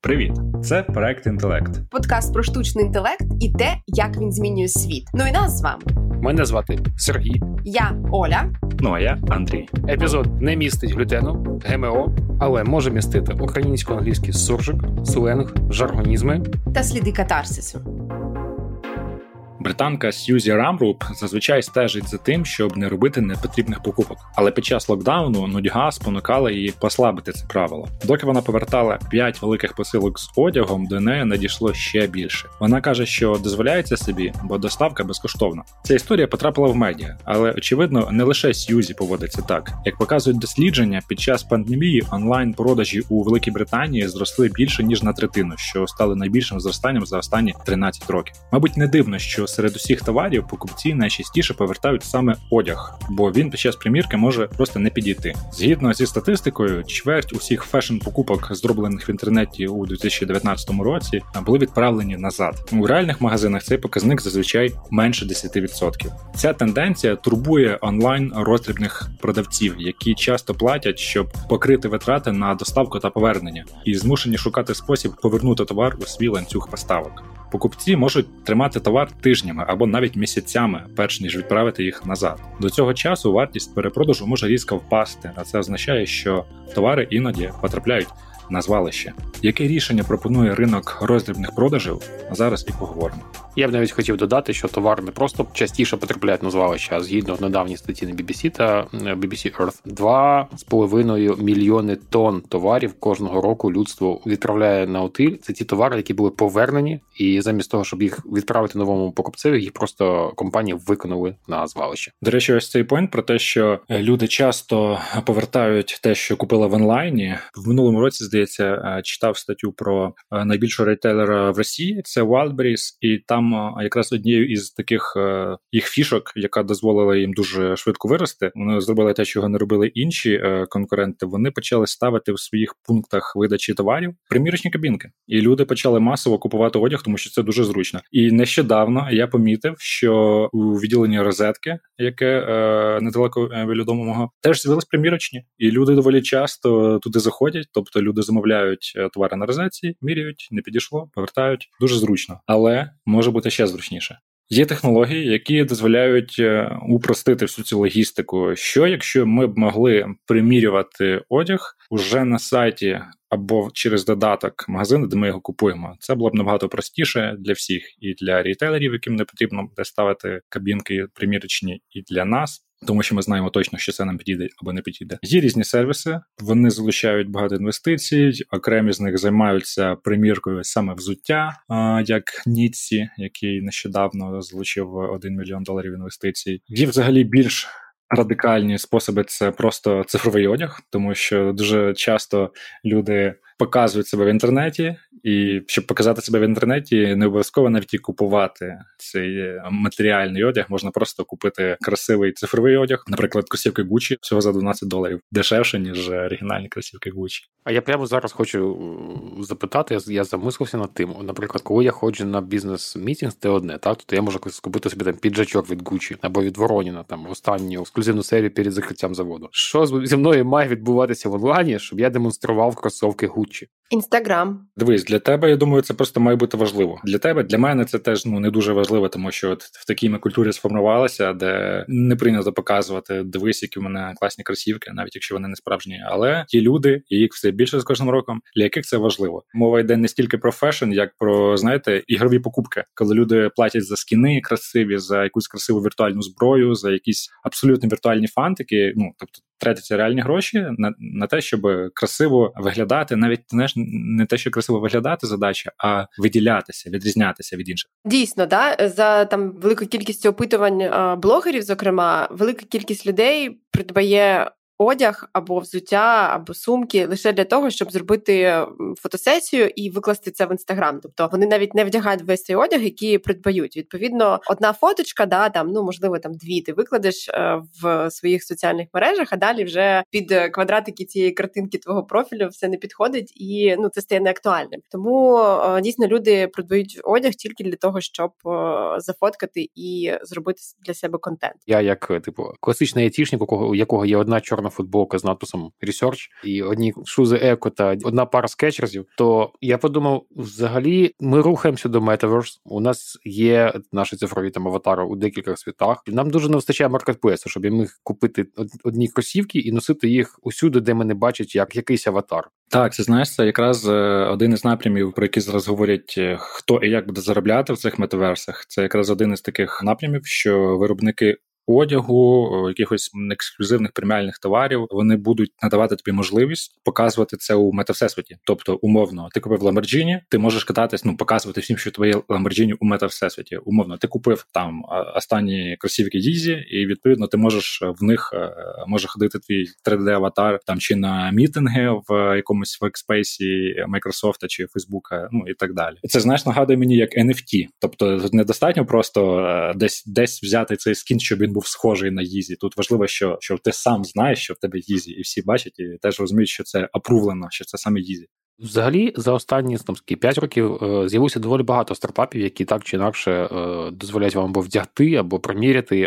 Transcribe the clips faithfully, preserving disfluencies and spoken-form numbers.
Привіт! Це проект «Інтелект». Подкаст про штучний інтелект і те, як він змінює світ. Ну і нас з вами. Мене звати Сергій. Я Оля. Ну а я Андрій. Епізод не містить глютену, ГМО, але може містити українсько-англійський суржик, сленг, жаргонізми та сліди катарсису. Британка Сьюзі Рамруп зазвичай стежить за тим, щоб не робити непотрібних покупок. Але під час локдауну нудьга спонукала її послабити це правило. Доки вона повертала п'ять великих посилок з одягом, до неї надійшло ще більше. Вона каже, що дозволяється собі, бо доставка безкоштовна. Ця історія потрапила в медіа, але, очевидно, не лише Сьюзі поводиться так. Як показують дослідження, під час пандемії онлайн-продажі у Великій Британії зросли більше, ніж на третину, що стали найбільшим зростанням за останні тринадцять років. Мабуть, не дивно, що серед усіх товарів покупці найчастіше повертають саме одяг, бо він під час примірки може просто не підійти. Згідно зі статистикою, чверть усіх фешн-покупок, зроблених в інтернеті у дві тисячі дев'ятнадцятому році, були відправлені назад. У реальних магазинах цей показник зазвичай менше десять відсотків. Ця тенденція турбує онлайн-роздрібних продавців, які часто платять, щоб покрити витрати на доставку та повернення, і змушені шукати спосіб повернути товар у свій ланцюг поставок. Покупці можуть тримати товар тижнями або навіть місяцями, перш ніж відправити їх назад. До цього часу вартість перепродажу може різко впасти, а це означає, що товари іноді потрапляють на звалище. Яке рішення пропонує ринок роздрібних продажів? Зараз і поговоримо. Я б навіть хотів додати, що товари не просто частіше потрапляють на звалище, а згідно недавній статті на бі бі сі та бі бі сі Earth, два з половиною мільйони тонн товарів кожного року людство відправляє на утиль. Це ті товари, які були повернені, і замість того, щоб їх відправити новому покупцеві, їх просто компанії викинули на звалище. До речі, ось цей пойнт про те, що люди часто повертають те, що купили в онлайні. В минулому році, здається, читав статтю про найбільшого ретейлера в Росії, це Wildberries, і там якраз однією із таких е, їх фішок, яка дозволила їм дуже швидко вирости, вони зробили те, чого не робили інші е, конкуренти, вони почали ставити в своїх пунктах видачі товарів примірочні кабінки. І люди почали масово купувати одяг, тому що це дуже зручно. І нещодавно я помітив, що у відділенні розетки, яке е, недалеко біля дому мого, теж з'явились примірочні. І люди доволі часто туди заходять, тобто люди замовляють товари на розетці, міряють, не підійшло, повертають. Дуже зручно. Але може бути ще зручніше. Є технології, які дозволяють упростити всю цю логістику. Що, якщо ми б могли примірювати одяг уже на сайті або через додаток магазину, де ми його купуємо? Це було б набагато простіше для всіх. І для рітейлерів, яким не потрібно буде ставити кабінки примірочні, і для нас. Тому що ми знаємо точно, що це нам підійде або не підійде. Є різні сервіси, вони залучають багато інвестицій, окремі з них займаються приміркою саме взуття, як Нітсі, який нещодавно залучив один мільйон доларів інвестицій. Є взагалі більш радикальні способи – це просто цифровий одяг, тому що дуже часто люди показують себе в інтернеті, і щоб показати себе в інтернеті, не обов'язково навіть і купувати цей матеріальний одяг, можна просто купити красивий цифровий одяг, наприклад, кросівки Gucci, всього за дванадцять доларів, дешевше, ніж оригінальні кросівки Gucci. А я прямо зараз хочу запитати, я, я замислився над тим, наприклад, коли я ходжу на бізнес-мітінг, це одне, так, то я можу купити собі там піджачок від Gucci або від Вороніна, там, останню ексклюзивну серію перед закриттям заводу. Що зі мною має відбуватися в онлайні, щоб я демонстрував кросівки Gucci? Інстаграм. Дивись, для тебе, я думаю, це просто має бути важливо. Для тебе, для мене це теж ну не дуже важливо, тому що от в такій ми культурі сформувалися, де не прийнято показувати, дивись, які в мене класні кросівки, навіть якщо вони не справжні. Але є люди, і їх все більше з кожним роком, для яких це важливо. Мова йде не стільки про фешн, як про, знаєте, ігрові покупки, коли люди платять за скіни красиві, за якусь красиву віртуальну зброю, за якісь абсолютно віртуальні фантики, ну, тобто тратяться реальні гроші на, на те, щоб красиво виглядати, навіть знаєш, не те, що красиво виглядати задача, а виділятися, відрізнятися від інших. Дійсно, да, за там великою кількістю опитувань блогерів, зокрема, велика кількість людей придбає одяг або взуття, або сумки лише для того, щоб зробити фотосесію і викласти це в Інстаграм. Тобто вони навіть не вдягають весь цей одяг, який придбають. Відповідно, одна фоточка, да, там, ну, можливо, там дві ти викладеш в своїх соціальних мережах, а далі вже під квадратики цієї картинки твого профілю все не підходить і, ну, це стає неактуальним. Тому дійсно люди придбають одяг тільки для того, щоб зафоткати і зробити для себе контент. Я як, типу, класичний айтішник, у якого є одна чорна чорна футболка з надписом Research і одні шузи Еко та одна пара скетчерзів, то я подумав, взагалі ми рухаємося до Metaverse, у нас є наші цифрові там аватари у декількох світах, нам дуже не вистачає маркетплейсу, щоб я міг купити одні кросівки і носити їх усюди, де мене бачать як якийсь аватар. Так, це, знаєш, це якраз один із напрямів, про які зараз говорять, хто і як буде заробляти в цих метаверсах. Це якраз один із таких напрямів, що виробники одягу, якихось ексклюзивних преміальних товарів, вони будуть надавати тобі можливість показувати це у мета-всесвіті. Тобто, умовно, ти купив Lamborghini, ти можеш кататись, ну, показувати всім, що твоє Lamborghini у мета-всесвіті. Умовно, ти купив там останні кросівки Yeezy, і, відповідно, ти можеш в них, може ходити твій три де-аватар, там, чи на мітинги в якомусь воркспейсі Microsoft чи Facebook, ну, і так далі. Це, знаєш, нагадує мені як ен еф ті. Тобто, недостатньо просто десь, десь взяти цей скін, щоб він був схожий на Yeezy. Тут важливо, що, що ти сам знаєш, що в тебе Yeezy, і всі бачать, і теж розуміють, що це апрувлено, що це саме Yeezy. Взагалі, за останні там, п'ять років е, з'явилося доволі багато стартапів, які так чи інакше е, дозволяють вам або вдягти, або приміряти,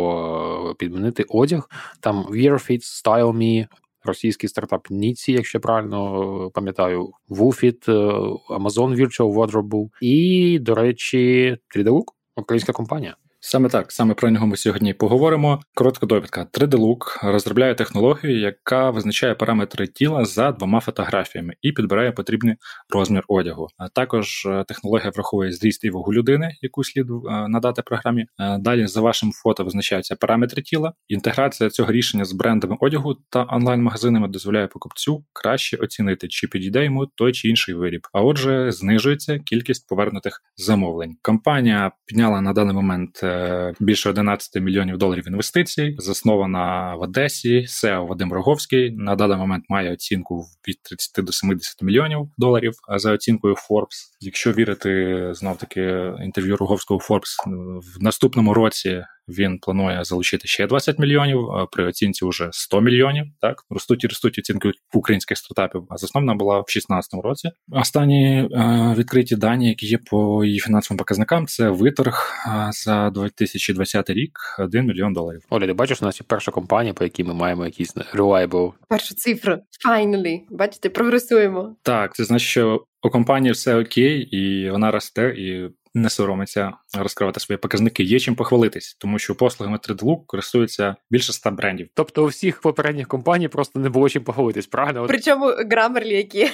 або підмінити одяг. Там Wearfit, StyleMe, російський стартап Ніці, якщо я правильно пам'ятаю, Woofit, Amazon Virtual Wardrobe і, до речі, три де Look, українська компанія. Саме так, саме про нього ми сьогодні поговоримо. Коротка довідка. три де Look розробляє технологію, яка визначає параметри тіла за двома фотографіями і підбирає потрібний розмір одягу. А також технологія враховує зріст і вагу людини, яку слід надати програмі. Далі за вашим фото визначаються параметри тіла. Інтеграція цього рішення з брендами одягу та онлайн-магазинами дозволяє покупцю краще оцінити, чи підійде йому той чи інший виріб. А отже, знижується кількість повернутих замовлень. Компанія підняла на даний момент більше одинадцять мільйонів доларів інвестицій, заснована в Одесі, сі і о Вадим Роговський, на даний момент має оцінку від тридцять до сімдесят мільйонів доларів за оцінкою Forbes. Якщо вірити, знов-таки, інтерв'ю Роговського Forbes, в наступному році він планує залучити ще двадцять мільйонів, при оцінці вже сто мільйонів. Так, ростуть і ростуть оцінки українських стартапів. А заснована була в шістнадцятому році. Останні е, відкриті дані, які є по її фінансовим показникам, це виторг е, за дві тисячі двадцятий рік один мільйон доларів. Оля, ти бачиш, у нас є перша компанія, по якій ми маємо якісь reliable... Першу цифру. Finally. Бачите, прогресуємо. Так, це значить, що у компанії все окей, і вона росте, і не соромиться розкривати свої показники. Є чим похвалитись, тому що послугами три де Look користуються більше ста брендів. Тобто у всіх попередніх компаній просто не було чим похвалитись, правильно? Причому Grammarly, які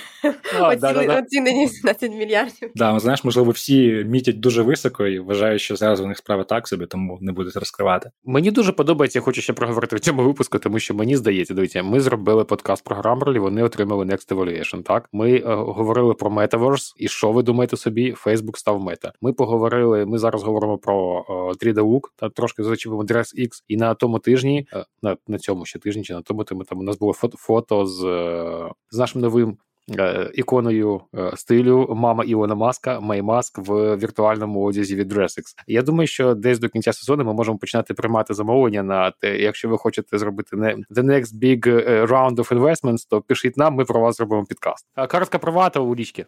оцінені в сімнадцять мільярдів. Да, знаєш, можливо, всі мітять дуже високо і вважають, що зараз у них справи так собі, тому не будуть розкривати. Мені дуже подобається, я хочу ще проговорити в цьому випуску, тому що мені здається, дивіться, ми зробили подкаст про Grammarly, вони отримали Next Evaluation, так? Ми е, говорили про Metaverse, і що ви думаєте собі? Facebook став мета. Ми поговорили, ми зараз говоримо про о, три де Look, та трошки зачепимо DressX, і на тому тижні, на, на цьому ще тижні, чи на тому тижні, там у нас було фото, фото з, з нашим новим е, іконою е, стилю мама Ілона Маска, Мей Маск в віртуальному одязі від DressX. Я думаю, що десь до кінця сезону ми можемо починати приймати замовлення на те, якщо ви хочете зробити не the next big round of investments, то пишіть нам, ми про вас зробимо підкаст. Картка привата у річки.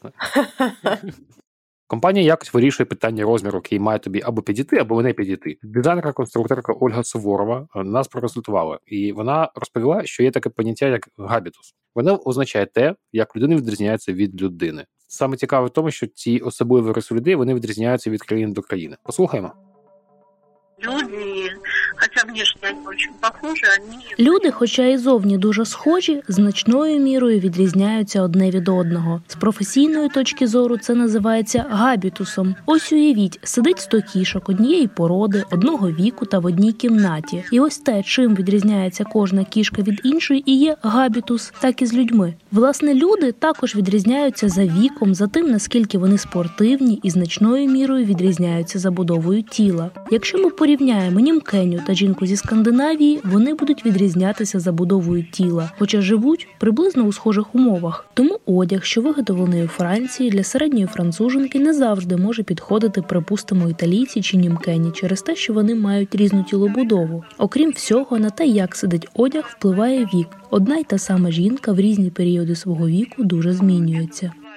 Компанія якось вирішує питання розміру, який має тобі або підійти, або не підійти. Дизайнерка-конструкторка Ольга Суворова нас проконсультувала, і вона розповіла, що є таке поняття, як габітус. Воно означає те, як людина відрізняється від людини. Саме цікаве в тому, що ці особливі риси людей, вони відрізняються від країни до країни. Послухаємо. Люди, хоча внешне вони дуже похожі, вони... Люди, хоча і зовні дуже схожі, значною мірою відрізняються одне від одного. З професійної точки зору це називається габітусом. Ось уявіть, сидить сто кішок однієї породи, одного віку та в одній кімнаті. І ось те, чим відрізняється кожна кішка від іншої, і є габітус, так і з людьми. Власне, люди також відрізняються за віком, за тим, наскільки вони спортивні, і значною мірою відрізняються забудовою тіла. Якщо ми порівняємо німкеню та жінку зі Скандинавії, вони будуть відрізнятися забудовою тіла, хоча живуть приблизно у схожих умовах. Тому одяг, що виготовлений у Франції, для середньої француженки не завжди може підходити, припустимо, італійці чи німкені, через те, що вони мають різну тілобудову. Окрім всього, на те, як сидить одяг, впливає вік. Одна й та сама жінка в різні періоди свого віку дуже змінюється.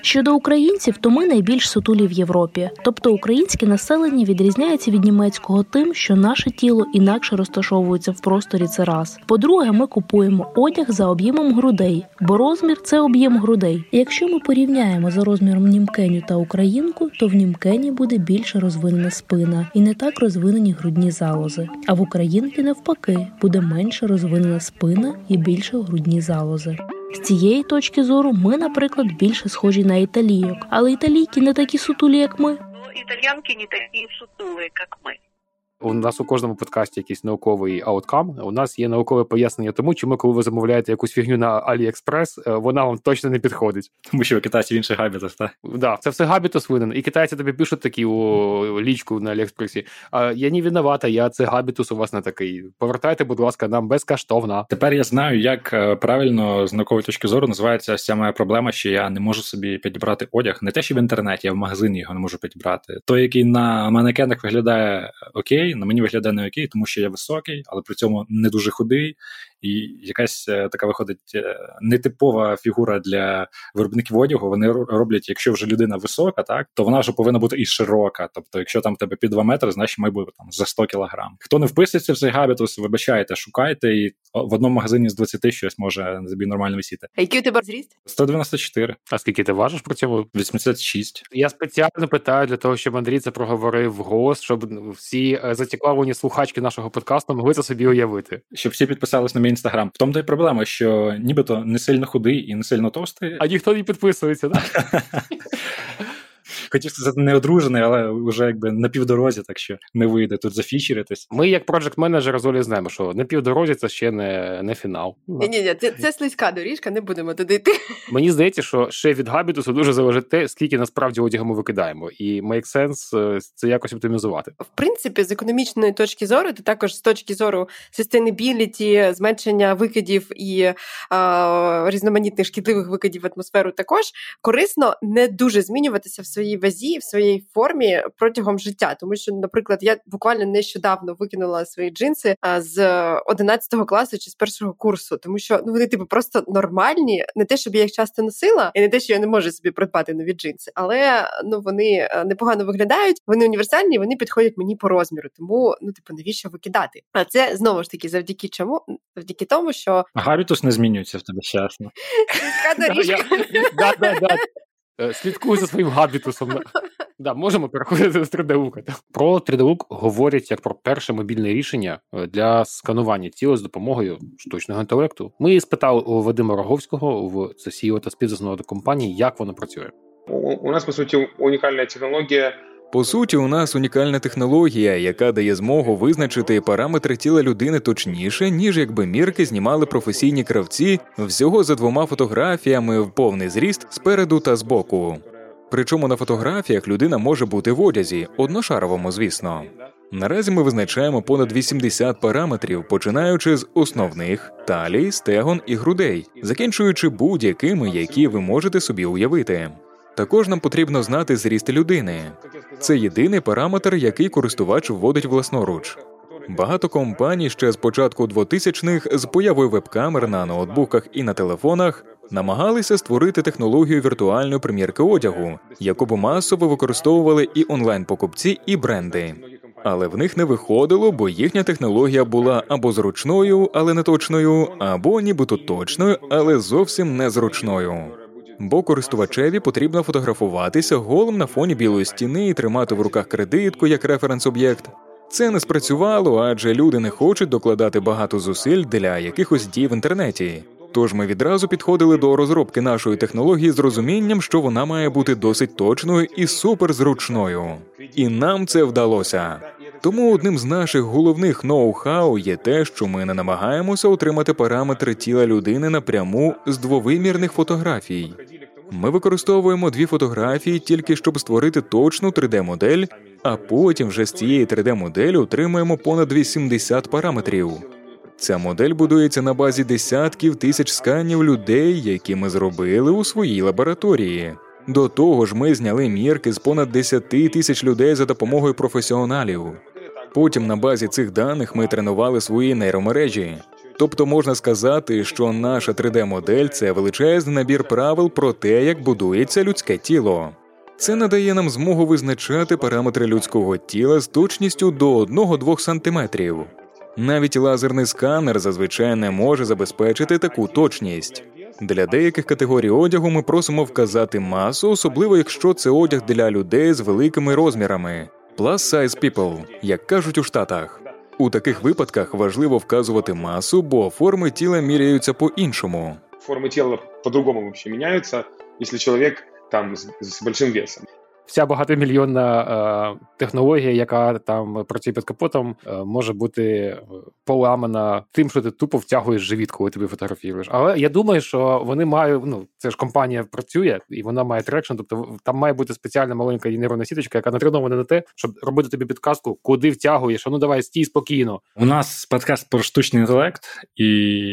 Щодо українців, то ми найбільш сутулі в Європі. Тобто українське населення відрізняється від німецького тим, що наше тіло інакше розташовується в просторі, це раз. По-друге, ми купуємо одяг за об'ємом грудей, бо розмір – це об'єм грудей. І якщо ми порівняємо за розміром німкеню та українку, то в німкені буде більше розвинена спина і не так розвинені грудні залози. А в українки навпаки, буде менше розвинена спина і більше грудні залози. З цієї точки зору ми, наприклад, більше схожі на італійок, але італійки не такі сутулі, як ми. Итальянки не такие сутулые, как мы. У нас у кожному подкасті якийсь науковий ауткам. У нас є наукове пояснення тому, чому, коли ви замовляєте якусь фігню на AliExpress, вона вам точно не підходить. Тому що китайці в інших габітах, так? Да, це все габітус винен. І китайці тобі пишуть такі у лічку на AliExpress. А я не винувата, я це габітус у вас не такий. Повертайте, будь ласка, нам безкоштовно. Тепер я знаю, як правильно з наукової точки зору називається вся моя проблема, що я не можу собі підібрати одяг. Не те, що в інтернеті, я в магазині його не можу підібрати. Той, який на манекенах виглядає окей, на мені виглядає не окей, тому що я високий, але при цьому не дуже худий. І якась така виходить нетипова фігура для виробників одягу. Вони роблять, якщо вже людина висока, так, то вона вже повинна бути і широка. Тобто, якщо там в тебе під два метри, значить має бути там за сто кілограм. Хто не вписується в цей габітус, вибачайте, шукайте, і в одному магазині з двадцяти щось може собі нормально висіти. А який у тебе зріст? сто дев'яносто чотири. А скільки ти важиш при цьому? вісімдесят шість. Я спеціально питаю для того, щоб Андрій це проговорив вголос, щоб всі зацікавлені слухачки нашого подкасту могли це собі уявити. Щоб всі підписались на мій інстаграм. В тому то й проблема, що нібито не сильно худий і не сильно товстий. А ніхто не підписується, так? Хотів сказати, не одружений, але вже якби на півдорозі, так що не вийде тут зафічеритись. Ми, як проджект-менеджери з Олі, знаємо, що на півдорозі це ще не, не фінал. Ні-ні, це, це слизька доріжка, не будемо туди йти. Мені здається, що ще від габітусу дуже залежить те, скільки насправді одягу ми викидаємо. І make sense це якось оптимізувати. В принципі, з економічної точки зору, та також з точки зору sustainability, зменшення викидів і а, різноманітних шкідливих викидів в атмосферу також, корисно не дуже змінюватися в своїй вазі, в своїй формі протягом життя. Тому що, наприклад, я буквально нещодавно викинула свої джинси з одинадцятого класу чи з першого курсу, тому що ну, вони типу просто нормальні, не те, щоб я їх часто носила, і не те, що я не можу собі придбати нові джинси, але ну, вони непогано виглядають, вони універсальні, вони підходять мені по розміру, тому, ну, типу, навіщо викидати? А це, знову ж таки, завдяки чому? Завдяки тому, що... Габітус не змінюється в тебе, чесно. Слизька доріжка. Так, так, так. Слідкуй за своїм габітусом. Да, можемо переходити до три ді-лука. Про три ді-лук говорять як про перше мобільне рішення для сканування тіла з допомогою штучного інтелекту. Ми спитали у Вадима Роговського, в це сі і о та співзасновника компанії, як воно працює. У нас, по суті, унікальна технологія. По суті, у нас унікальна технологія, яка дає змогу визначити параметри тіла людини точніше, ніж якби мірки знімали професійні кравці всього за двома фотографіями в повний зріст спереду та збоку. Причому на фотографіях людина може бути в одязі, одношаровому, звісно. Наразі ми визначаємо понад вісімдесят параметрів, починаючи з основних – талії, стегон і грудей, закінчуючи будь-якими, які ви можете собі уявити. Також нам потрібно знати зріст людини. Це єдиний параметр, який користувач вводить власноруч. Багато компаній ще з початку двотисячних з появою веб-камер на ноутбуках і на телефонах намагалися створити технологію віртуальної примірки одягу, яку б масово використовували і онлайн-покупці, і бренди. Але в них не виходило, бо їхня технологія була або зручною, але не точною, або нібито точною, але зовсім незручною. Бо користувачеві потрібно фотографуватися голим на фоні білої стіни і тримати в руках кредитку як референс-об'єкт. Це не спрацювало, адже люди не хочуть докладати багато зусиль для якихось дій в інтернеті. Тож ми відразу підходили до розробки нашої технології з розумінням, що вона має бути досить точною і суперзручною. І нам це вдалося. Тому одним з наших головних ноу-хау є те, що ми не намагаємося отримати параметри тіла людини напряму з двовимірних фотографій. Ми використовуємо дві фотографії тільки щоб створити точну три де-модель, а потім вже з цієї три де-моделі отримуємо понад вісімдесят параметрів. Ця модель будується на базі десятків тисяч сканів людей, які ми зробили у своїй лабораторії. До того ж, ми зняли мірки з понад десять тисяч людей за допомогою професіоналів. Потім на базі цих даних ми тренували свої нейромережі. Тобто можна сказати, що наша три де-модель – це величезний набір правил про те, як будується людське тіло. Це надає нам змогу визначати параметри людського тіла з точністю до одного-двох сантиметрів. Навіть лазерний сканер зазвичай не може забезпечити таку точність. Для деяких категорій одягу ми просимо вказати масу, особливо якщо це одяг для людей з великими розмірами – plus size people, як кажуть у Штатах. У таких випадках важливо вказувати масу, бо форми тіла міряються по-іншому. Форми тіла по-другому вообще міняються, якщо чоловік там з, з великим весом. Вся багатомільйонна е, технологія, яка там працює під капотом, е, може бути поламана тим, що ти тупо втягуєш живіт, коли тобі фотографіруєш. Але я думаю, що вони мають, ну, це ж компанія працює, і вона має трекшн, тобто там має бути спеціальна маленька нейронна сіточка, яка натренована на те, щоб робити тобі підказку, куди втягуєш, а ну давай, стій спокійно. У нас подкаст про штучний інтелект, і,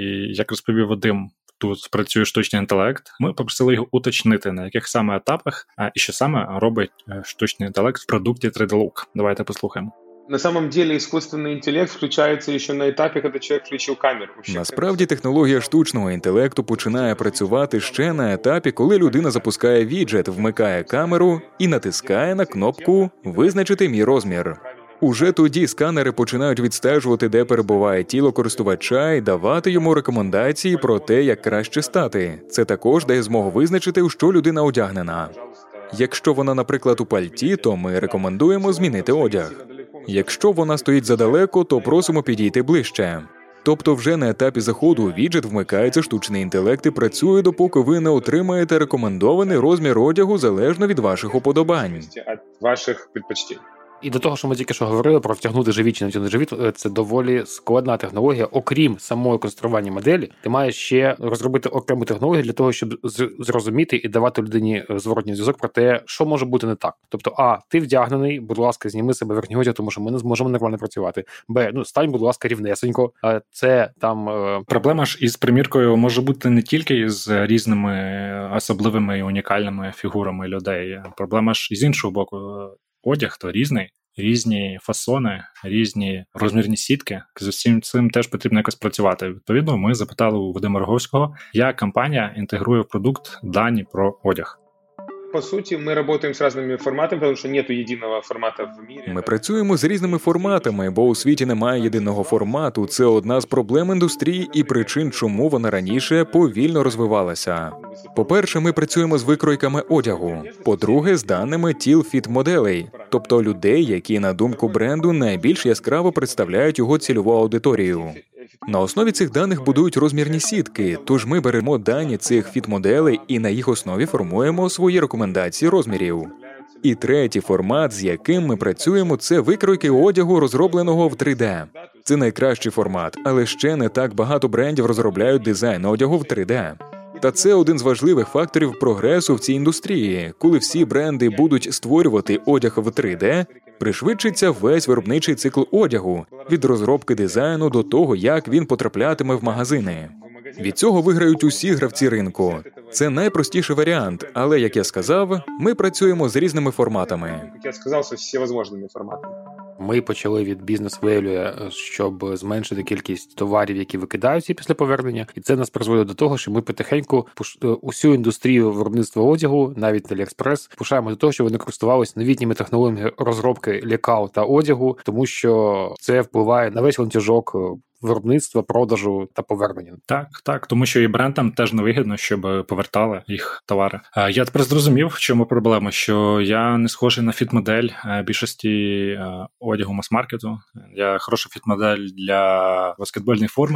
як розповів Вадим, тут працює штучний інтелект, ми попросили його уточнити, на яких саме етапах і що саме робить штучний інтелект в продукті три де Look. Давайте послухаємо. На самом деле искусственный интеллект включается еще на этапе, когда человек включил камеру. Насправді технологія штучного інтелекту починає працювати ще на етапі, коли людина запускає віджет, вмикає камеру і натискає на кнопку «Визначити мій розмір». Уже тоді сканери починають відстежувати, де перебуває тіло користувача, і давати йому рекомендації про те, як краще стати. Це також дає змогу визначити, у що людина одягнена. Якщо вона, наприклад, у пальті, то ми рекомендуємо змінити одяг. Якщо вона стоїть задалеко, то просимо підійти ближче. Тобто вже на етапі заходу у віджет вмикається штучний інтелект і працює, допоки ви не отримаєте рекомендований розмір одягу залежно від ваших уподобань. Від ваших предпочтень. І до того, що ми тільки що говорили про втягнути живіт чи не втягнути живіт, це доволі складна технологія. Окрім самої конструювання моделі, ти маєш ще розробити окрему технологію для того, щоб зрозуміти і давати людині зворотній зв'язок про те, що може бути не так. Тобто, а, ти вдягнений, будь ласка, зніми себе верхній одяг, тому що ми не зможемо нормально працювати. Б, ну, стань, будь ласка, рівнесенько. А це там... Е... Проблема ж із приміркою може бути не тільки з різними особливими і унікальними фігурами людей. Проблема ж із іншого боку. Одяг то різний, різні фасони, різні розмірні сітки. З усім цим теж потрібно якось працювати. Відповідно, ми запитали у Вадима Роговського, як компанія інтегрує в продукт дані про одяг. По суті, ми працюємо з різними форматами, тому що немає єдиного формату в світі. Ми працюємо з різними форматами, бо у світі немає єдиного формату. Це одна з проблем індустрії і причин, чому вона раніше повільно розвивалася. По-перше, ми працюємо з викройками одягу. По-друге, з даними тіл-фіт-моделей, тобто людей, які, на думку бренду, найбільш яскраво представляють його цільову аудиторію. На основі цих даних будують розмірні сітки, тож ми беремо дані цих фіт-моделей і на їх основі формуємо свої рекомендації розмірів. І третій формат, з яким ми працюємо, це викройки одягу, розробленого в три де. Це найкращий формат, але ще не так багато брендів розробляють дизайн одягу в три де. Та це один з важливих факторів прогресу в цій індустрії. Коли всі бренди будуть створювати одяг в три де, пришвидшиться весь виробничий цикл одягу, від розробки дизайну до того, як він потраплятиме в магазини. Від цього виграють усі гравці ринку. Це найпростіший варіант, але, як я сказав, ми працюємо з різними форматами. Як я сказав, з всіможливими форматами. Ми почали від бізнес-вейлю, щоб зменшити кількість товарів, які викидаються після повернення. І це нас призводить до того, що ми потихеньку усю індустрію виробництва одягу, навіть AliExpress, пушаємо до того, щоб вони користувалися новітніми технологіями розробки лекал та одягу, тому що це впливає на весь ланцюжок виробництва, продажу та повернення. Так, так, тому що і брендам теж невигідно, щоб повертали їх товари. Я тепер зрозумів, в чому проблема, що я не схожий на фіт-модель більшості одягу мас-маркету. Я хороша фіт-модель для баскетбольної форми,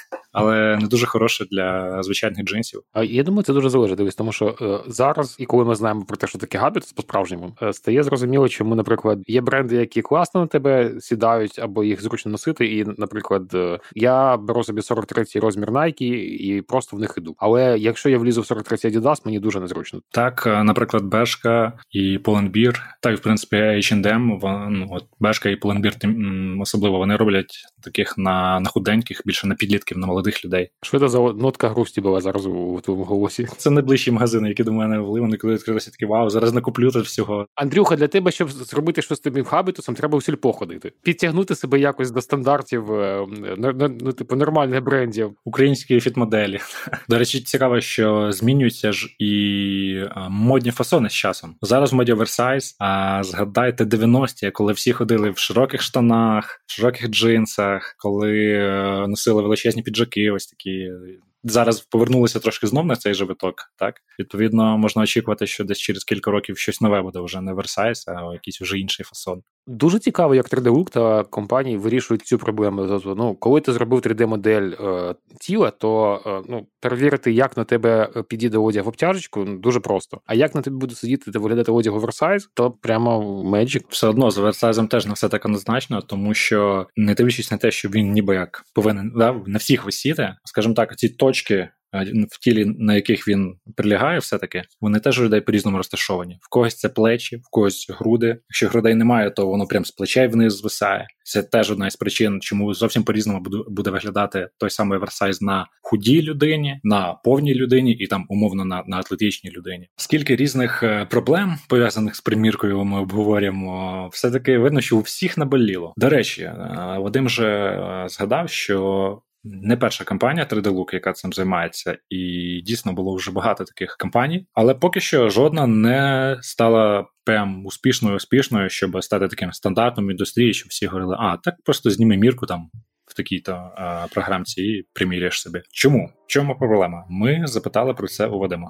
але не дуже хороша для звичайних джинсів. Я думаю, це дуже залежить, дивись, тому що е, зараз, і коли ми знаємо про те, що таке габіт по-справжньому, е, стає зрозуміло, чому, наприклад, є бренди, які класно на тебе сідають, або їх зручно носити, і, наприклад, е, я беру собі сорок третій розмір Nike і просто в них іду. Але якщо я влізу в сорок третій Adidas, мені дуже незручно. Так, наприклад, Bershka і Pull&Bear, так і, в принципі, ейч енд ем, ну, от Bershka і Pull&Bear особливо, вони роблять таких на, на худеньких, більше на підлітків, на молодих людей. Що це за нотка грусті була зараз у твоєму голосі? Це найближчі магазини, які до мене вели, вони коли відкрилися, такі, вау, зараз накуплю тут всього. Андрюха, для тебе, щоб зробити щось з тим хабітусом, треба у сільпо ходити. Підтягнути себе якось до стандартів ну, типу, нормальних брендів. Українські фіт-моделі. До речі, цікаво, що змінюються ж і модні фасони з часом. Зараз в моді оверсайз, а згадайте дев'яності, коли всі ходили в широких штанах, в широких джинсах, коли носили величезні піджаки, ось такі. Зараз повернулися трошки знов на цей же виток, так? Відповідно, можна очікувати, що десь через кілька років щось нове буде вже не оверсайз, а якийсь вже інший фасон. Дуже цікаво, як три де-Look та компанії вирішують цю проблему. Тобто, ну, коли ти зробив три де-модель е, тіла, то е, ну, перевірити, як на тебе підійде одяг в обтяжечку, дуже просто. А як на тебе буде сидіти та виглядати одяг оверсайз, то прямо меджик. Все одно з оверсайзом теж не все так однозначно, тому що, не дивлячись на те, що він ніби як повинен да, на всіх висіти, скажімо так, ці точки в тілі, на яких він прилягає все-таки, вони теж у людей по-різному розташовані. В когось це плечі, в когось груди. Якщо грудей немає, то воно прям з плечей вниз звисає. Це теж одна із причин, чому зовсім по-різному буде виглядати той самий оверсайз на худій людині, на повній людині і там умовно на, на атлетичній людині. Скільки різних проблем, пов'язаних з приміркою, ми обговорюємо, все-таки видно, що у всіх наболіло. До речі, Вадим же згадав, що не перша компанія три де-Look, яка цим займається, і дійсно було вже багато таких компаній, але поки що жодна не стала прям успішною-успішною, щоб стати таким стандартом в індустрії, щоб всі говорили, а, так просто зніми мірку там в такій-то а, програмці і приміряєш собі. Чому? В чому проблема? Ми запитали про це у Вадима.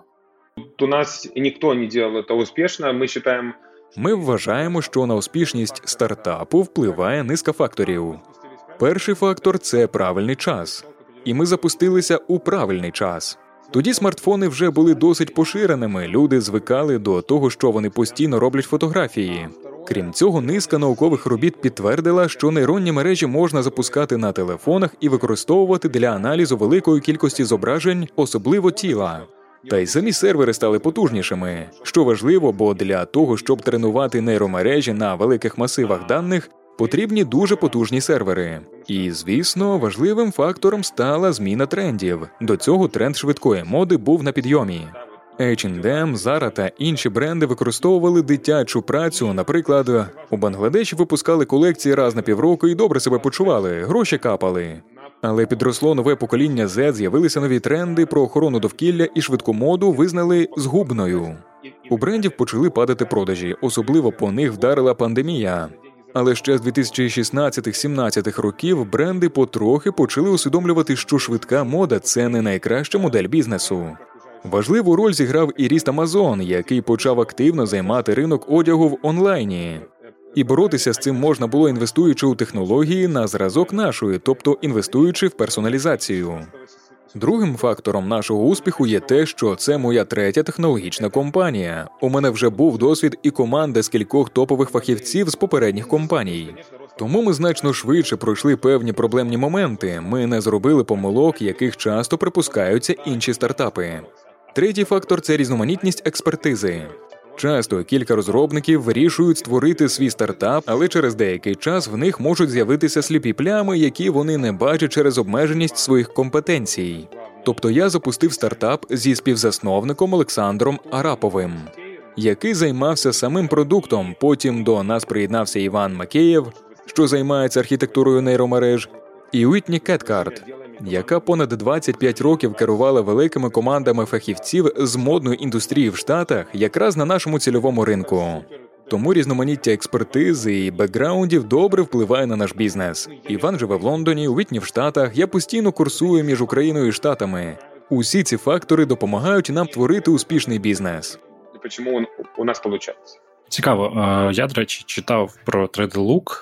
У нас ніхто не робив це успішно, ми вважаємо... Ми вважаємо, що на успішність стартапу впливає низка факторів. Перший фактор – це правильний час. І ми запустилися у правильний час. Тоді смартфони вже були досить поширеними, люди звикали до того, що вони постійно роблять фотографії. Крім цього, низка наукових робіт підтвердила, що нейронні мережі можна запускати на телефонах і використовувати для аналізу великої кількості зображень, особливо тіла. Та й самі сервери стали потужнішими. Що важливо, бо для того, щоб тренувати нейромережі на великих масивах даних, потрібні дуже потужні сервери. І, звісно, важливим фактором стала зміна трендів. До цього тренд швидкої моди був на підйомі. ейч енд ем, Zara та інші бренди використовували дитячу працю. Наприклад, у Бангладеші випускали колекції раз на півроку і добре себе почували, гроші капали. Але підросло нове покоління Z, з'явилися нові тренди про охорону довкілля і швидку моду визнали згубною. У брендів почали падати продажі, особливо по них вдарила пандемія. Але ще з дві тисячі шістнадцятого-сімнадцятого років бренди потрохи почали усвідомлювати, що швидка мода – це не найкраща модель бізнесу. Важливу роль зіграв і ріст Amazon, який почав активно займати ринок одягу в онлайні. І боротися з цим можна було, інвестуючи у технології на зразок нашої, тобто інвестуючи в персоналізацію. Другим фактором нашого успіху є те, що це моя третя технологічна компанія. У мене вже був досвід і команда з кількох топових фахівців з попередніх компаній. Тому ми значно швидше пройшли певні проблемні моменти, ми не зробили помилок, яких часто припускаються інші стартапи. Третій фактор – це різноманітність експертизи. Часто кілька розробників вирішують створити свій стартап, але через деякий час в них можуть з'явитися сліпі плями, які вони не бачать через обмеженість своїх компетенцій. Тобто я запустив стартап зі співзасновником Олександром Араповим, який займався самим продуктом. Потім до нас приєднався Іван Макеєв, що займається архітектурою нейромереж, і Уітні Кеткарт, яка понад двадцять п'ять років керувала великими командами фахівців з модної індустрії в Штатах якраз на нашому цільовому ринку. Тому різноманіття експертизи і бекграундів добре впливає на наш бізнес. Іван живе в Лондоні, Уітні в Штатах, я постійно курсую між Україною і Штатами. Усі ці фактори допомагають нам творити успішний бізнес. Чому у нас вийшло? Цікаво. Я, до речі, читав про три де-Look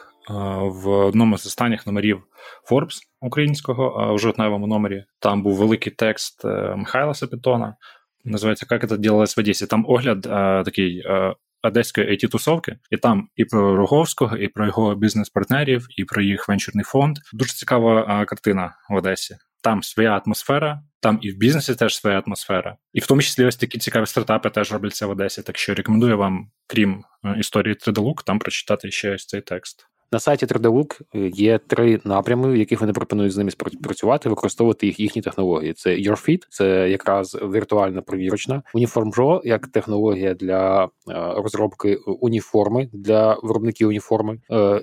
в одному з останніх номерів Forbes українського, в жовтневому номері. Там був великий текст Михайла Сапітона, називається «Як це делалось в Одесі». Там огляд такий одеської ай ті-тусовки, і там і про Роговського, і про його бізнес-партнерів, і про їх венчурний фонд. Дуже цікава картина в Одесі. Там своя атмосфера, там і в бізнесі теж своя атмосфера. І в тому числі ось такі цікаві стартапи теж робляться в Одесі. Так що рекомендую вам, крім історії три де-Look, там прочитати ще ось цей текст. На сайті три де Look є три напрями, в яких вони пропонують з ними спрацювати, використовувати їх їхні технології. Це YourFit, це якраз віртуальна примірочна. Uniform Pro як технологія для розробки уніформи, для виробників уніформи.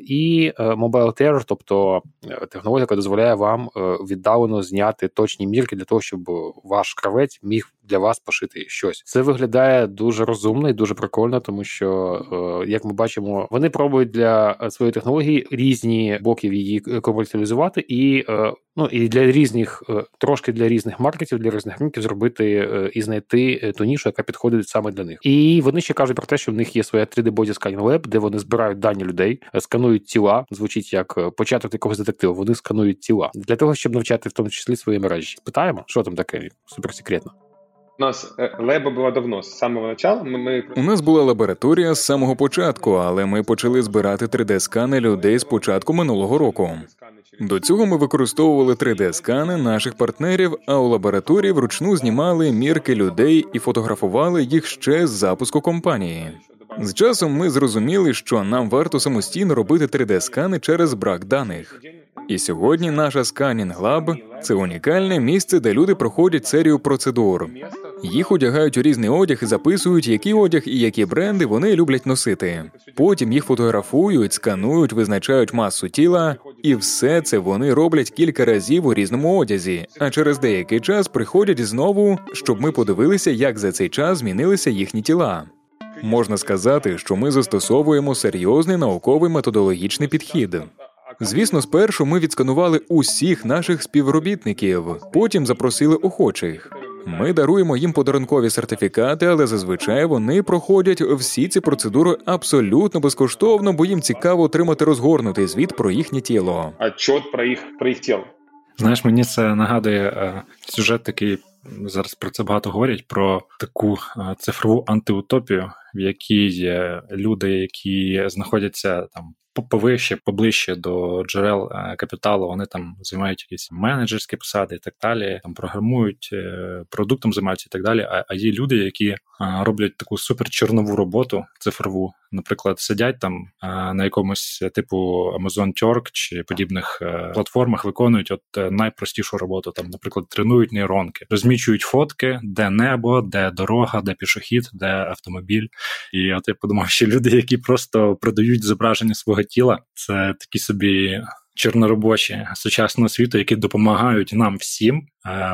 І Mobile Tare, тобто технологія, яка дозволяє вам віддалено зняти точні мірки для того, щоб ваш кравець міг для вас пошити щось. Це виглядає дуже розумно і дуже прикольно, тому що, як ми бачимо, вони пробують для своєї технології різні боки її комерціалізувати і, ну, і для різних, трошки для різних маркетів, для різних ринків зробити і знайти ту нішу, яка підходить саме для них. І вони ще кажуть про те, що в них є своя три де Body Scanning Lab, де вони збирають дані людей, сканують тіла, звучить як початок якогось детективу, вони сканують тіла. Для того, щоб навчати в тому числі свої мережі. Питаємо, що там таке суперсекретно? У нас леба була давно, з самого початку. Ми, ми... У нас була лабораторія з самого початку, але ми почали збирати три де-скани людей з початку минулого року. До цього ми використовували три де-скани наших партнерів, а у лабораторії вручну знімали мірки людей і фотографували їх ще з запуску компанії. З часом ми зрозуміли, що нам варто самостійно робити три де-скани через брак даних. І сьогодні наша Scanning Lab – це унікальне місце, де люди проходять серію процедур. Їх одягають у різний одяг і записують, який одяг і які бренди вони люблять носити. Потім їх фотографують, сканують, визначають масу тіла, і все це вони роблять кілька разів у різному одязі, а через деякий час приходять знову, щоб ми подивилися, як за цей час змінилися їхні тіла. Можна сказати, що ми застосовуємо серйозний науковий методологічний підхід. Звісно, спершу ми відсканували усіх наших співробітників, потім запросили охочих. Ми даруємо їм подарункові сертифікати, але зазвичай вони проходять всі ці процедури абсолютно безкоштовно, бо їм цікаво отримати розгорнутий звіт про їхнє тіло. Отчет про їх, про їх тіло. Знаєш, мені це нагадує е, сюжет такий, зараз про це багато говорять, про таку е, цифрову антиутопію, в якій люди, які знаходяться там повище, поближче до джерел капіталу, вони там займають якісь менеджерські посади і так далі, там програмують, продуктом займаються і так далі, а, а є люди, які а, роблять таку суперчорнову роботу цифрову, наприклад, сидять там а, на якомусь типу Amazon Turk чи подібних а, платформах, виконують от а, найпростішу роботу, там, наприклад, тренують нейронки, розмічують фотки, де небо, де дорога, де пішохід, де автомобіль. І от я подумав, що люди, які просто продають зображення свого тіла, це такі собі чорноробочі сучасного світу, які допомагають нам всім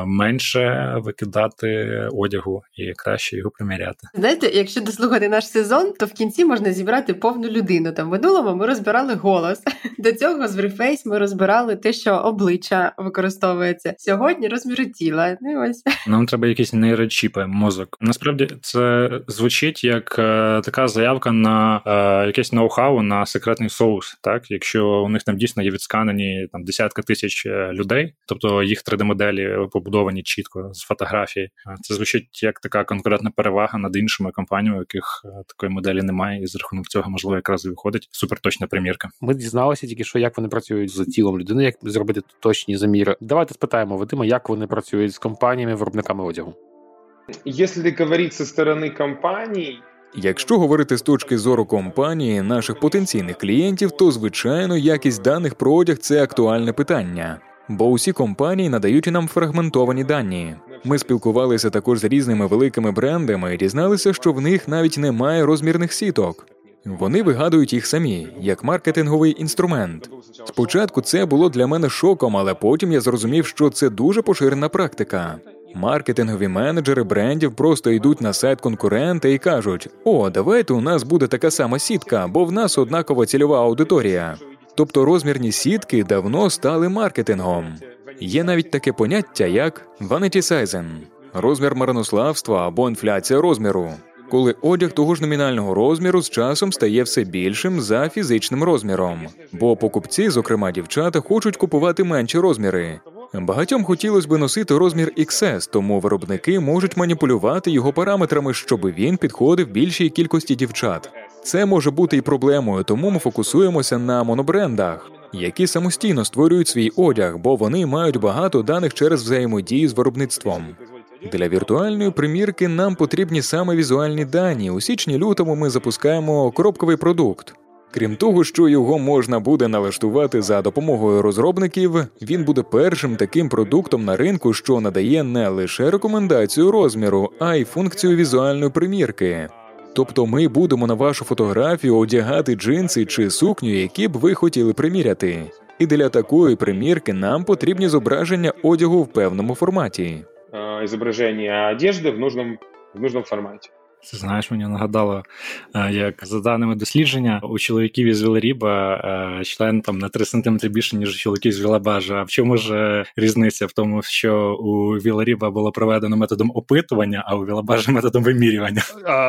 менше викидати одягу і краще його приміряти. Знаєте, якщо дослухати наш сезон, то в кінці можна зібрати повну людину. Там в минулому ми розбирали голос. До цього з Reface ми розбирали те, що обличчя використовується. Сьогодні розміри тіла. Ну, ось. Нам треба якісь нейрочіпи, мозок. Насправді це звучить як е, така заявка на е, якесь ноу-хау на секретний соус. Так? Якщо у них там дійсно є відсканені там, десятки тисяч людей, тобто їх три де-моделі побудовані чітко з фотографії. Це звучить як така конкурентна перевага над іншими компаніями, у яких такої моделі немає, і з рахунок цього, можливо, якраз і виходить суперточна примірка. Ми дізналися тільки, що як вони працюють з тілом людини, як зробити точні заміри. Давайте спитаємо Вадима, як вони працюють з компаніями, виробниками одягу. Якщо говорити зі сторони компаній, Якщо говорити з точки зору компанії, наших потенційних клієнтів, то, звичайно, якість даних про одяг – це актуальне питання. Бо усі компанії надають нам фрагментовані дані. Ми спілкувалися також з різними великими брендами і дізналися, що в них навіть немає розмірних сіток. Вони вигадують їх самі, як маркетинговий інструмент. Спочатку це було для мене шоком, але потім я зрозумів, що це дуже поширена практика. Маркетингові менеджери брендів просто йдуть на сайт конкурента і кажуть: «О, давайте у нас буде така сама сітка, бо в нас однакова цільова аудиторія». Тобто розмірні сітки давно стали маркетингом. Є навіть таке поняття, як vanity sizing – розмір марнославства або інфляція розміру, коли одяг того ж номінального розміру з часом стає все більшим за фізичним розміром. Бо покупці, зокрема дівчата, хочуть купувати менші розміри. Багатьом хотілося б носити розмір ікс ес, тому виробники можуть маніпулювати його параметрами, щоб він підходив більшій кількості дівчат. Це може бути і проблемою, тому ми фокусуємося на монобрендах, які самостійно створюють свій одяг, бо вони мають багато даних через взаємодію з виробництвом. Для віртуальної примірки нам потрібні саме візуальні дані. У січні-лютому ми запускаємо коробковий продукт. Крім того, що його можна буде налаштувати за допомогою розробників, він буде першим таким продуктом на ринку, що надає не лише рекомендацію розміру, а й функцію візуальної примірки. Тобто ми будемо на вашу фотографію одягати джинси чи сукню, які б ви хотіли приміряти. І для такої примірки нам потрібні зображення одягу в певному форматі. Зображення одежди в нужному, в нужному форматі. Це, знаєш, мені нагадало, як за даними дослідження, у чоловіків із Віларіба член там на три сантиметри більше, ніж у чоловіків з Вілабажа. А в чому ж різниця? В тому, що у Віларіба було проведено методом опитування, а у Вілабажа методом вимірювання.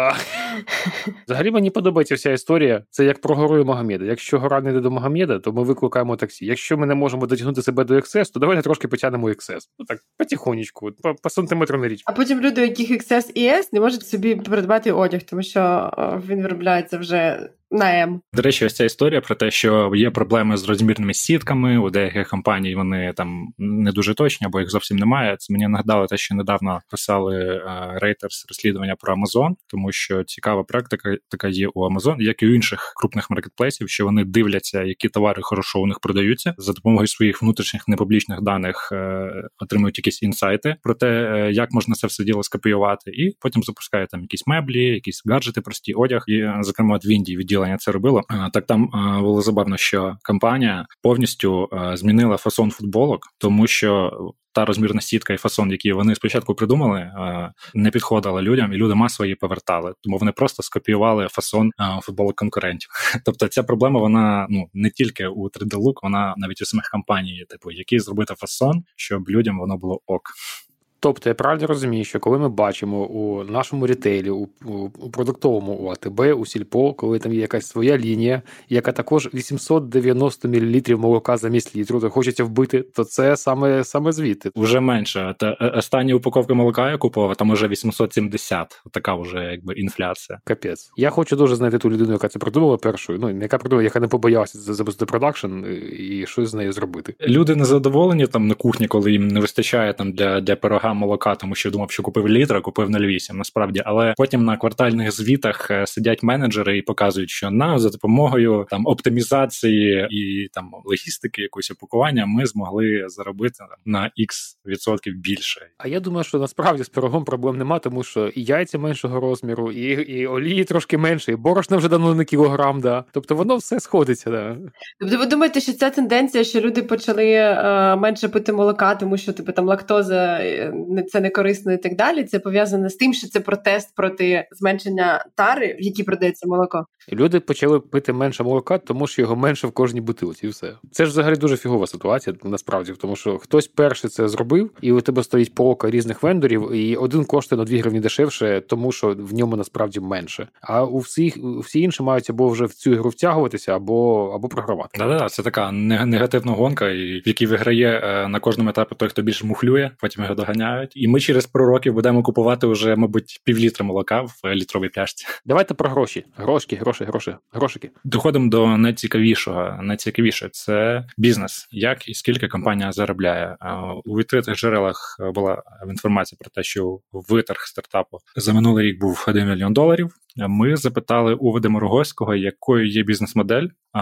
Взагалі мені подобається вся історія. Це як про гору Магомеда. Якщо гора не йде до Магомеда, то ми викликаємо таксі. Якщо ми не можемо дотягнути себе до ікс ес, то давайте трошки потягнемо ікс ес. Ну так, потихонечку, по, по сантиметру на річ. А потім люди, у яких ікс ес і S, не можуть собі придбати одяг, тому що він виробляється вже на М. До речі, ось ця історія про те, що є проблеми з розмірними сітками, у деяких компаній вони там не дуже точні, або їх зовсім немає. Це мені нагадало те, що недавно писали Reuters розслідування про Amazon, тому що цікава практика така є у Amazon, як і у інших крупних маркетплейсів, що вони дивляться, які товари хорошо у них продаються, за допомогою своїх внутрішніх непублічних даних е, отримують якісь інсайти про те, е, як можна це все діло скопіювати, і потім запускають там якісь меблі, якісь гаджети, прості одяг, і, зокрема, от в Індії відділ це робило. Так там а, було забавно, що компанія повністю а, змінила фасон футболок, тому що та розмірна сітка і фасон, які вони спочатку придумали, а, не підходила людям, і люди масово її повертали. Тому вони просто скопіювали фасон а, футболок конкурентів. Тобто ця проблема, вона ну не тільки у три ді Look, вона навіть у самих компаній, типу, які зробити фасон, щоб людям воно було ок. Тобто я правильно розумію, що коли ми бачимо у нашому рітейлі, у, у, у продуктовому, у АТБ, у Сільпо, коли там є якась своя лінія, яка також вісімсот дев'яносто мілілітрів молока замість літру, то хочеться вбити, то це саме, саме звідти. Уже менше. Та остання упаковка молока я купував, там уже вісімсот сімдесят. Така вже якби інфляція. Капець. Я хочу дуже знайти ту людину, яка це придумала першою, ну, яка придумала, яка не побоялася запустити продакшн і щось з нею зробити. Люди незадоволені там на кухні, коли їм не вистачає там для, для пирога молока, тому що думав, що купив літр, а купив нуль цілих вісім, насправді. Але потім на квартальних звітах сидять менеджери і показують, що на за допомогою там оптимізації і там логістики, якогось упакування ми змогли заробити на X відсотків більше. А я думаю, що насправді з пирогом проблем нема, тому що і яйця меншого розміру, і, і олії трошки менше, і борошна вже давно не кілограм, да. Тобто воно все сходиться, да. Тобто ви думаєте, що ця тенденція, що люди почали е, менше пити молока, тому що типу там лактоза це не корисно і так далі, це пов'язано з тим, що це протест проти зменшення тари, в якій продається молоко? Люди почали пити менше молока, тому що його менше в кожній бутилці, і все. Це ж взагалі дуже фігова ситуація, насправді, тому що хтось перший це зробив, і у тебе стоїть полка різних вендорів, і один коштує на дві гривні дешевше, тому що в ньому насправді менше. А у всіх, всі інші мають або вже в цю ігру втягуватися, або, або програвати. Да-да, це така негативна гонка, в якій виграє на кожному етапі той, хто більше мухлює, потім його доганяють. І ми через пару років будемо купувати вже, мабуть, півлітра молока в літровій пляшці. Давайте про гроші. Грошки, гроші, гроші, грошики. Доходимо до найцікавішого. Найцікавіше – це бізнес. Як і скільки компанія заробляє. У відкритих джерелах була інформація про те, що виторг стартапу за минулий рік був один мільйон доларів. Ми запитали у Вадима Рогойського, якою є бізнес-модель,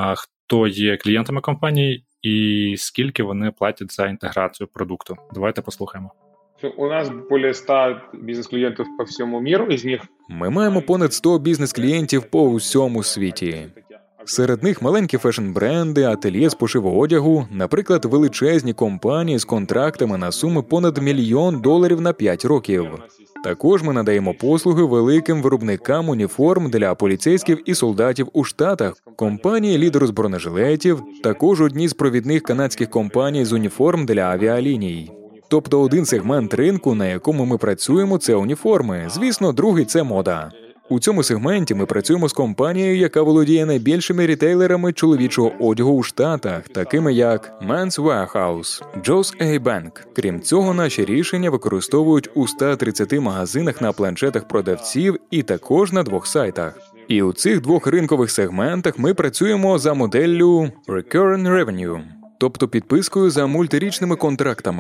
хто є клієнтами компанії і скільки вони платять за інтеграцію продукту. Давайте послухаємо. У нас більше ста бізнес-клієнтів по всьому міру, із них... Ми маємо понад сто бізнес-клієнтів по усьому світі. Серед них маленькі фешн-бренди, ательє з пошиву одягу, наприклад, величезні компанії з контрактами на суми понад мільйон доларів на п'ять років. Також ми надаємо послуги великим виробникам уніформ для поліцейських і солдатів у Штатах, компанії лідеру з бронежилетів, також одні з провідних канадських компаній з уніформ для авіаліній. Тобто один сегмент ринку, на якому ми працюємо, це уніформи. Звісно, другий – це мода. У цьому сегменті ми працюємо з компанією, яка володіє найбільшими рітейлерами чоловічого одягу у Штатах, такими як Men's Wearhouse, Joe's A-Bank. Крім цього, наші рішення використовують у ста тридцяти магазинах на планшетах продавців і також на двох сайтах. І у цих двох ринкових сегментах ми працюємо за моделлю Recurring Revenue, тобто підпискою за мультирічними контрактами.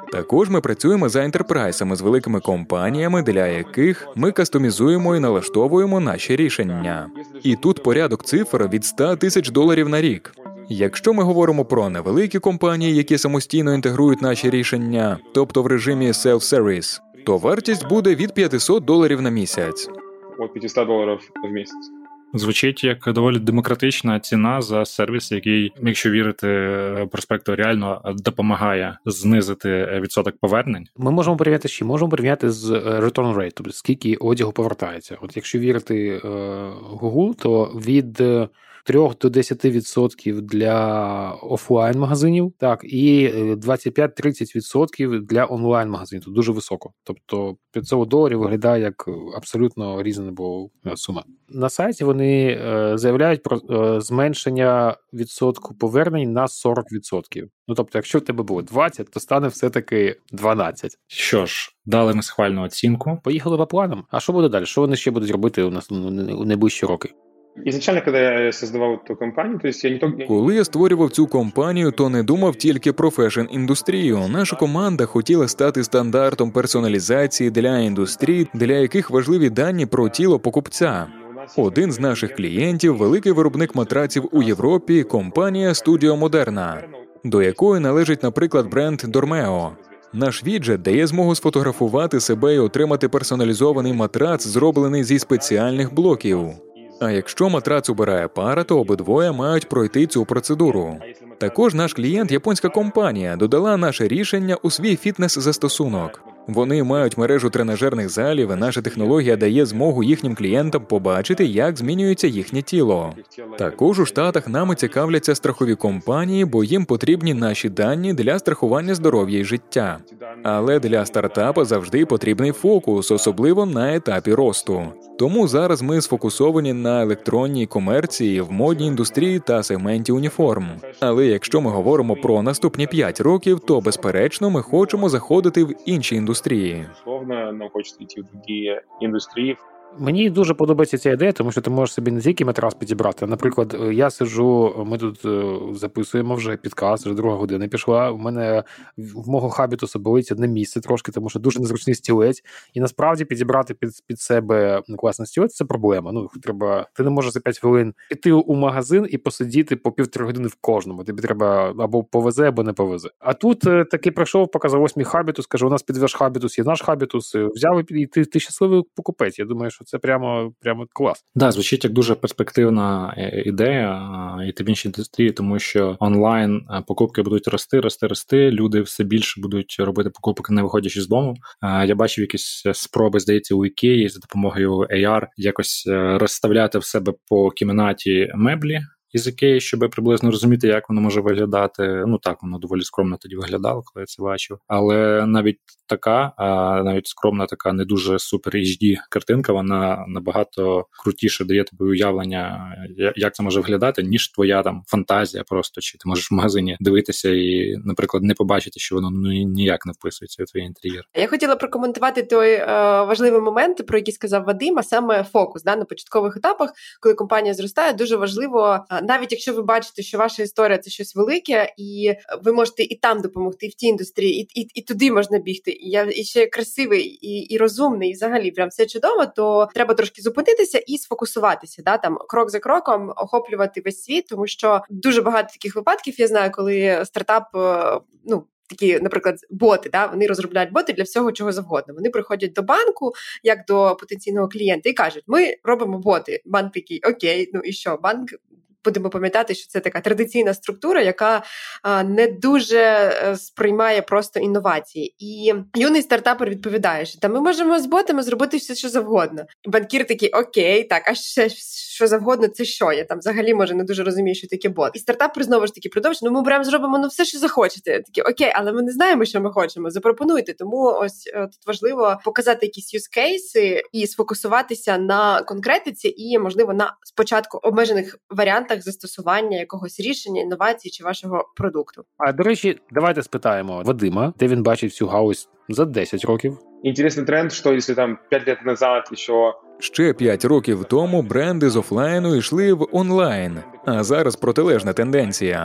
Також ми працюємо за ентерпрайсами з великими компаніями, для яких ми кастомізуємо і налаштовуємо наші рішення. І тут порядок цифр від сто тисяч доларів на рік. Якщо ми говоримо про невеликі компанії, які самостійно інтегрують наші рішення, тобто в режимі self-service, то вартість буде від п'ятсот доларів на місяць. От п'ятсот доларів в місяць. Звучить як доволі демократична ціна за сервіс, який, якщо вірити проспекту, реально допомагає знизити відсоток повернень. Ми можемо порівняти ще, можемо порівняти з return rate, тобто скільки одягу повертається. От якщо вірити Google, то від три до десяти відсотків для офлайн-магазинів, так, і двадцять п'ять до тридцяти відсотків для онлайн-магазинів. Тут дуже високо. Тобто п'ятсот доларів виглядає як абсолютно reasonable сума. На сайті вони е, заявляють про е, зменшення відсотку повернень на сорок відсотків. Ну, тобто, якщо в тебе було двадцять, то стане все-таки дванадцять. Що ж, дали ми схвальну оцінку. Поїхали по планам. А що буде далі? Що вони ще будуть робити у нас у найближчі роки? Изначально, коли я создавав ту компанію, то есть я не то... Коли я створював цю компанію, то не думав тільки про фешн-індустрію. Наша команда хотіла стати стандартом персоналізації для індустрій, для яких важливі дані про тіло покупця. Один з наших клієнтів – великий виробник матраців у Європі, компанія Studio Moderna, до якої належить, наприклад, бренд Dormeo. Наш віджет дає змогу сфотографувати себе і отримати персоналізований матрац, зроблений зі спеціальних блоків. А якщо матрац обирає пара, то обидвоє мають пройти цю процедуру. Також наш клієнт, японська компанія, додала наше рішення у свій фітнес-застосунок. Вони мають мережу тренажерних залів, і наша технологія дає змогу їхнім клієнтам побачити, як змінюється їхнє тіло. Також у Штатах нами цікавляться страхові компанії, бо їм потрібні наші дані для страхування здоров'я і життя. Але для стартапа завжди потрібний фокус, особливо на етапі росту. Тому зараз ми сфокусовані на електронній комерції, в модній індустрії та сегменті уніформ. Але якщо ми говоримо про наступні п'ять років, то, безперечно, ми хочемо заходити в інші індустрії. Словно нам хочеться йти в інші індустрії. Мені дуже подобається ця ідея, тому що ти можеш собі не тільки матрас підібрати. Наприклад, я сиджу, ми тут записуємо вже підкаст, вже друга година пішла. У мене в мого хабітуса болить одне місце трошки, тому що дуже незручний стілець. І насправді підібрати під, під себе класний стілець – це проблема. Ну, треба, ти не можеш за п'ять хвилин піти у магазин і посидіти по півтори години в кожному. Тобі треба або повезе, або не повезе. А тут таки прийшов, показав ось мій хабітус, каже, у нас під ваш хабітус є наш хабітус. Взяв і ти, ти щасливий покупець. Я думаю, що це прямо, прямо клас. Да, звучить як дуже перспективна ідея і тим іншій індустрії, тому що онлайн покупки будуть рости, рости, рости, люди все більше будуть робити покупки, не виходячи з дому. Я бачив якісь спроби, здається, у Ікеї за допомогою ей ар якось розставляти в себе по кімнаті меблі із Ікеї, щоб приблизно розуміти, як воно може виглядати. Ну так, воно доволі скромно тоді виглядало, коли я це бачив. Але навіть така, а навіть скромна така, не дуже супер ейч ді картинка, вона набагато крутіше дає тобі уявлення, як це може виглядати, ніж твоя там фантазія просто, чи ти можеш в магазині дивитися і, наприклад, не побачити, що воно ну, ніяк не вписується у твій інтер'єр. Я хотіла прокоментувати той е, важливий момент, про який сказав Вадим, а саме фокус. Да, на початкових етапах, коли компанія зростає, дуже важливо, навіть якщо ви бачите, що ваша історія – це щось велике, і ви можете і там допомогти, і в тій індустрії, і, і, і туди можна бігти, і, я, і ще красивий, і, і розумний, і взагалі прям все чудово, то треба трошки зупинитися і сфокусуватися, да, там, крок за кроком охоплювати весь світ, тому що дуже багато таких випадків, я знаю, коли стартап, ну, такі, наприклад, боти, да, вони розробляють боти для всього, чого завгодно. Вони приходять до банку, як до потенційного клієнта, і кажуть, ми робимо боти. Банк такий, окей, ну і що? Банк, будемо пам'ятати, що це така традиційна структура, яка а, не дуже сприймає просто інновації. І юний стартапер відповідає, що та ми можемо з ботами зробити все, що завгодно. І банкір такий, окей, так, а ще що завгодно, це що? Я там взагалі, може, не дуже розумію, що таке бот. І стартапер знову ж таки продовжує, ну ми прямо зробимо ну, все, що захочете. Такі, окей, але ми не знаємо, що ми хочемо, запропонуйте. Тому ось тут важливо показати якісь юзкейси і сфокусуватися на конкретиці і, можливо, на спочатку обмежених варіантах застосування якогось рішення, інновації чи вашого продукту. А, до речі, давайте спитаємо Вадима, де він бачить цю галузь за десять років. Інтересний тренд, що якщо там п'ять років назад ще... Ще п'ять років тому бренди з офлайну йшли в онлайн, а зараз протилежна тенденція.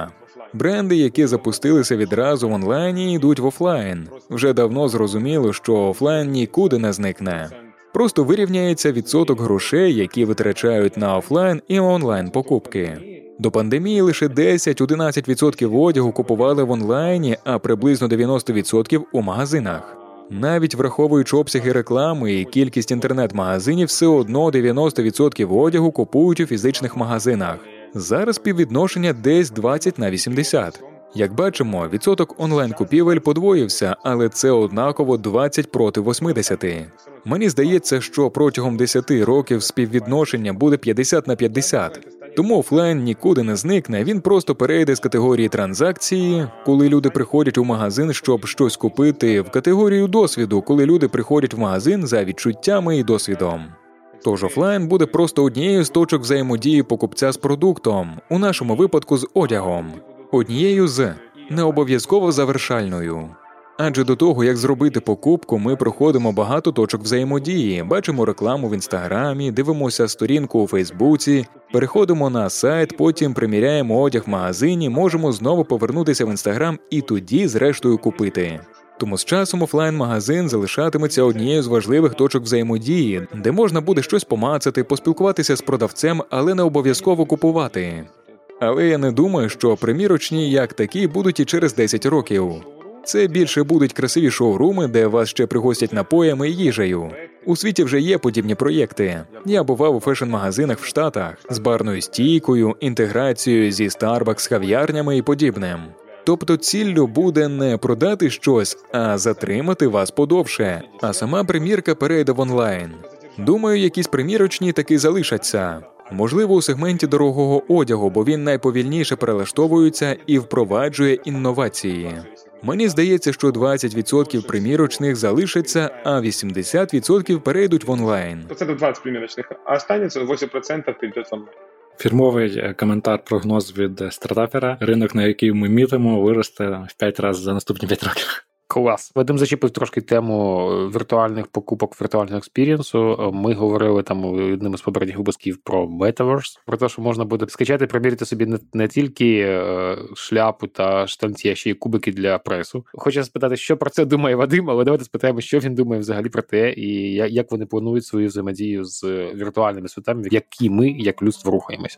Бренди, які запустилися відразу в онлайні, йдуть в офлайн. Вже давно зрозуміло, що офлайн нікуди не зникне. Просто вирівняється відсоток грошей, які витрачають на офлайн і онлайн покупки. До пандемії лише десять-одинадцять відсотків одягу купували в онлайні, а приблизно дев'яносто відсотків у магазинах. Навіть враховуючи обсяги реклами і кількість інтернет-магазинів, все одно дев'яносто відсотків одягу купують у фізичних магазинах. Зараз співвідношення десь двадцять на вісімдесят. Як бачимо, відсоток онлайн-купівель подвоївся, але це однаково двадцять проти восьмидесяти. Мені здається, що протягом десяти років співвідношення буде п'ятдесят на п'ятдесят. Тому офлайн нікуди не зникне, він просто перейде з категорії транзакції, коли люди приходять у магазин, щоб щось купити, в категорію досвіду, коли люди приходять в магазин за відчуттями і досвідом. Тож офлайн буде просто однією з точок взаємодії покупця з продуктом, у нашому випадку з одягом. Однією з, не обов'язково завершальною. Адже до того, як зробити покупку, ми проходимо багато точок взаємодії, бачимо рекламу в Інстаграмі, дивимося сторінку у Фейсбуці, переходимо на сайт, потім приміряємо одяг в магазині, можемо знову повернутися в Інстаграм і тоді зрештою купити. Тому з часом офлайн-магазин залишатиметься однією з важливих точок взаємодії, де можна буде щось помацати, поспілкуватися з продавцем, але не обов'язково купувати. Але я не думаю, що примірочні як такі будуть і через десять років. Це більше будуть красиві шоуруми, де вас ще пригостять напоями і їжею. У світі вже є подібні проєкти. Я бував у фешн-магазинах в Штатах з барною стійкою, інтеграцією зі Starbucks, кав'ярнями і подібним. Тобто ціллю буде не продати щось, а затримати вас подовше, а сама примірка перейде в онлайн. Думаю, якісь примірочні таки залишаться. Можливо, у сегменті дорогого одягу, бо він найповільніше перелаштовується і впроваджує інновації. Мені здається, що двадцять відсотків примірочних залишаться, а вісімдесят відсотків перейдуть в онлайн. Процентов двадцять примірочних, а останеться вісім відсотків перейде в онлайн. Фірмовий коментар-прогноз від стартапера. Ринок, на який ми мітимо, виросте в п'ять разів за наступні п'ять років. Клас. Вадим зачепив трошки тему віртуальних покупок, віртуального експірієнсу. Ми говорили там одним із попередніх випусків про Metaverse, про те, що можна буде скачати, приміряти собі не, не тільки шляпу та штанці, а ще й кубики для пресу. Хочу спитати, що про це думає Вадим, але давайте спитаємо, що він думає взагалі про те, і як вони планують свою взаємодію з віртуальними світами, в які ми, як людство, рухаємося.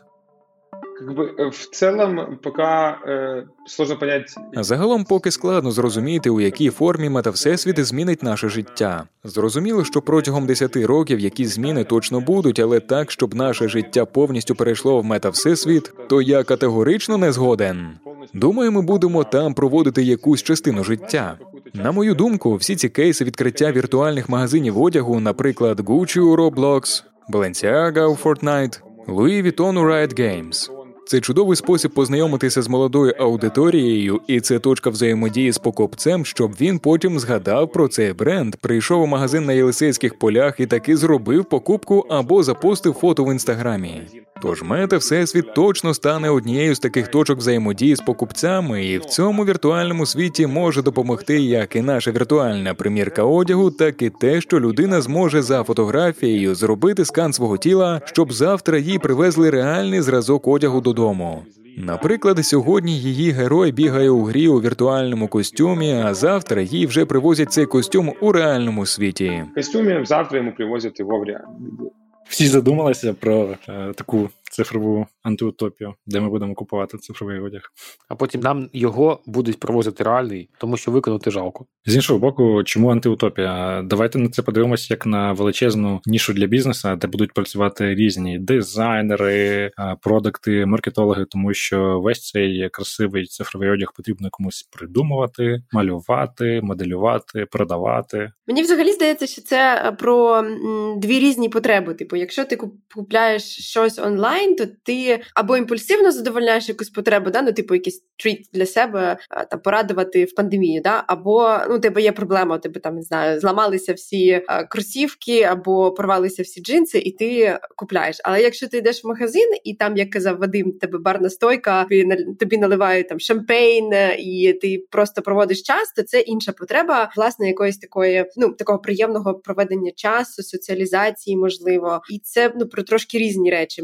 Как бы, в целом, пока э, сложно понять... Загалом поки складно зрозуміти, у якій формі мета-всесвіт змінить наше життя. Зрозуміло, що протягом десяти років якісь зміни точно будуть, але так, щоб наше життя повністю перейшло в мета-всесвіт, то я категорично не згоден. Думаю, ми будемо там проводити якусь частину життя. На мою думку, всі ці кейси відкриття віртуальних магазинів одягу, наприклад, Gucci у Roblox, Balenciaga у Fortnite, Louis Vuitton у Riot Games – це чудовий спосіб познайомитися з молодою аудиторією, і це точка взаємодії з покупцем, щоб він потім згадав про цей бренд, прийшов у магазин на Єлисейських полях і таки зробив покупку або запостив фото в Інстаграмі. Тож мета-всесвіт точно стане однією з таких точок взаємодії з покупцями, і в цьому віртуальному світі може допомогти як і наша віртуальна примірка одягу, так і те, що людина зможе за фотографією зробити скан свого тіла, щоб завтра їй привезли реальний зразок одягу додому. Наприклад, сьогодні її герой бігає у грі у віртуальному костюмі, а завтра їй вже привозять цей костюм у реальному світі. В костюмі завтра йому привозять його в реальному. Всі задумалися про е, таку цифрову антиутопію, де ми будемо купувати цифровий одяг. А потім нам його будуть привозити реальний, тому що виконати жалко. З іншого боку, чому антиутопія? Давайте на це подивимося як на величезну нішу для бізнесу, де будуть працювати різні дизайнери, продакти, маркетологи, тому що весь цей красивий цифровий одяг потрібно комусь придумувати, малювати, моделювати, продавати. Мені взагалі здається, що це про дві різні потреби. Типу, якщо ти купляєш щось онлайн, то ти або імпульсивно задовольняєш якусь потребу, да, ну, типу, якийсь тріт для себе, там, порадувати в пандемію, да, або, ну, у тебе є проблема, у тебе, там, не знаю, зламалися всі а, кросівки, або порвалися всі джинси, і ти купляєш. Але якщо ти йдеш в магазин, і там, як казав Вадим, тебе барна стойка, тобі, тобі наливають там шампейн, і ти просто проводиш час, то це інша потреба, власне, якоїсь такої, ну, такого приємного проведення часу, соціалізації, можливо. І це, ну, про трошки різні речі. Мені важко